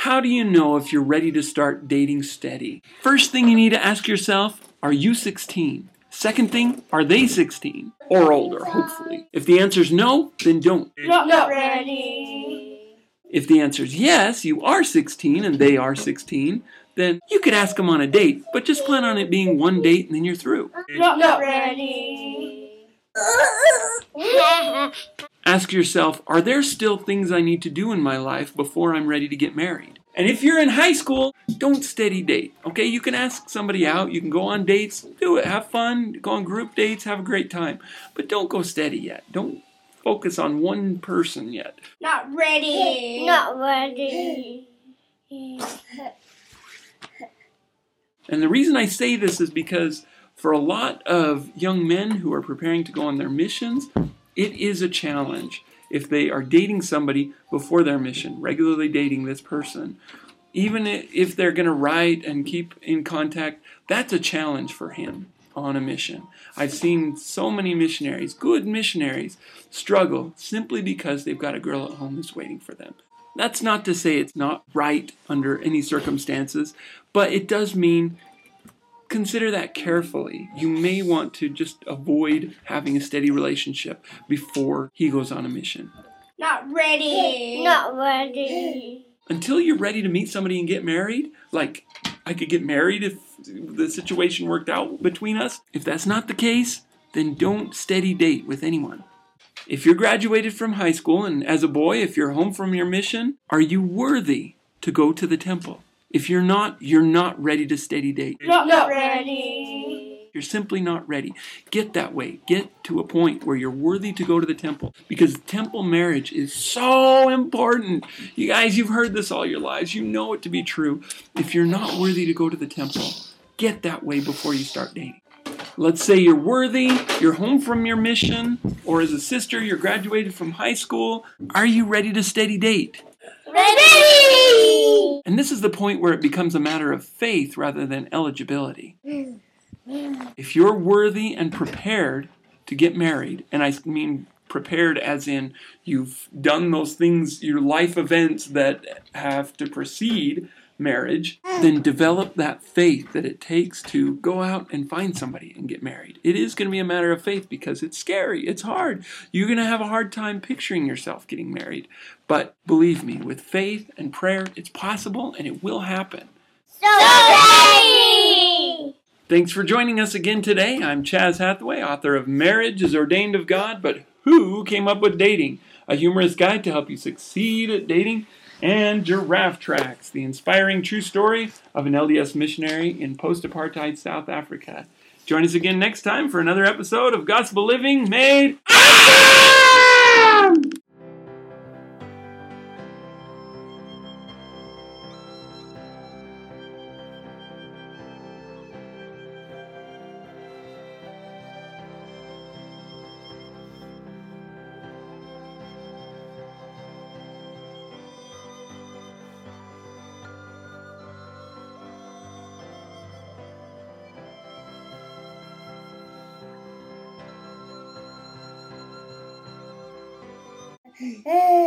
how do you know if you're ready to start dating steady? First thing you need to ask yourself, are you 16? Second thing, are they 16? Or older, hopefully. If the answer is no, then don't. Not ready. If the answer is yes, you are 16 and they are 16, then you could ask them on a date, but just plan on it being one date and then you're through. Not ready. Ask yourself, are there still things I need to do in my life before I'm ready to get married? And if you're in high school, don't steady date, okay? You can ask somebody out, you can go on dates, do it, have fun, go on group dates, have a great time. But don't go steady yet. Don't focus on one person yet. Not ready. Not ready. And the reason I say this is because for a lot of young men who are preparing to go on their missions, it is a challenge if they are dating somebody before their mission, regularly dating this person. Even if they're going to write and keep in contact, that's a challenge for him on a mission. I've seen so many missionaries, good missionaries, struggle simply because they've got a girl at home who's waiting for them. That's not to say it's not right under any circumstances, but it does mean consider that carefully. You may want to just avoid having a steady relationship before he goes on a mission. Not ready. Not ready. Until you're ready to meet somebody and get married, like I could get married if the situation worked out between us. If that's not the case, then don't steady date with anyone. If you're graduated from high school and as a boy, if you're home from your mission, are you worthy to go to the temple? If you're not ready to steady date. Not ready. You're simply not ready. Get that way. Get to a point where you're worthy to go to the temple. Because temple marriage is so important. You guys, you've heard this all your lives. You know it to be true. If you're not worthy to go to the temple, get that way before you start dating. Let's say you're worthy, you're home from your mission, or as a sister, you're graduated from high school. Are you ready to steady date? Ready! And this is the point where it becomes a matter of faith rather than eligibility. If you're worthy and prepared to get married, and I mean prepared as in you've done those things, your life events that have to precede marriage, then develop that faith that it takes to go out and find somebody and get married. It is going to be a matter of faith because it's scary. It's hard. You're going to have a hard time picturing yourself getting married. But believe me, with faith and prayer, it's possible and it will happen. So ready! Thanks for joining us again today. I'm Chaz Hathaway, author of Marriage is Ordained of God, but Who Came Up with Dating? A humorous guide to help you succeed at dating. And Giraffe Tracks, the inspiring true story of an LDS missionary in post-apartheid South Africa. Join us again next time for another episode of Gospel Living Made Awesome! Ready!